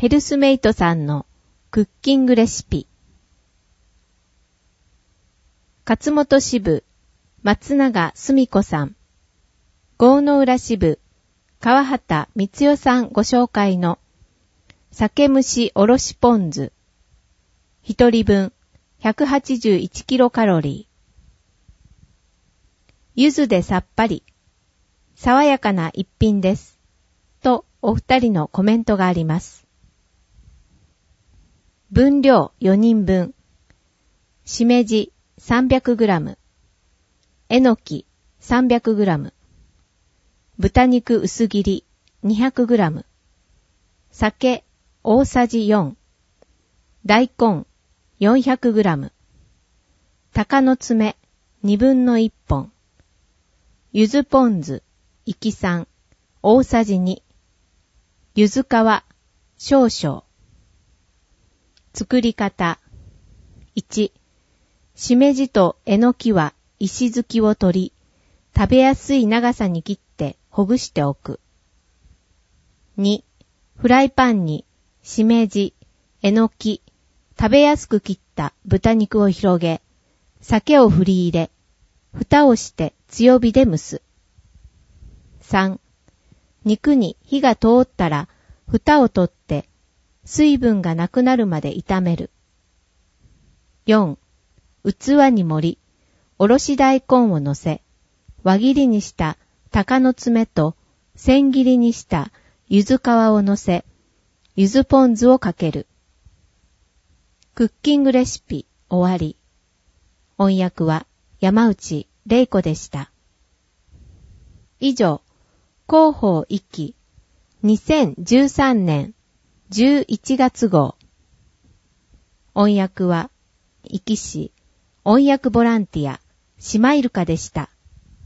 ヘルスメイトさんのクッキングレシピ。勝本支部松永澄子さん、郷の浦支部川畑光代さんご紹介の酒蒸しおろしポン酢一人分181キロカロリー。柚子でさっぱり爽やかな一品ですとお二人のコメントがあります。分量4人分、しめじ 300g、えのき 300g、豚肉薄切り 200g、酒大さじ4、大根 400g、鷹の爪2分の1本、柚子ポン酢いき酸大さじ2、柚子皮少々。作り方。1、しめじとえのきは石突きを取り、食べやすい長さに切ってほぐしておく。2、フライパンにしめじ、えのき、食べやすく切った豚肉を広げ、酒を振り入れ、蓋をして強火で蒸す。3、肉に火が通ったら蓋を取って水分がなくなるまで炒める。4、器に盛り、おろし大根を乗せ、輪切りにした鷹の爪と千切りにした柚子皮を乗せ、柚子ポン酢をかける。クッキングレシピ終わり。音訳は山内玲子でした。以上、広報一期2013年11月号。音訳は、壱岐市音訳ボランティア、シマイルカでした。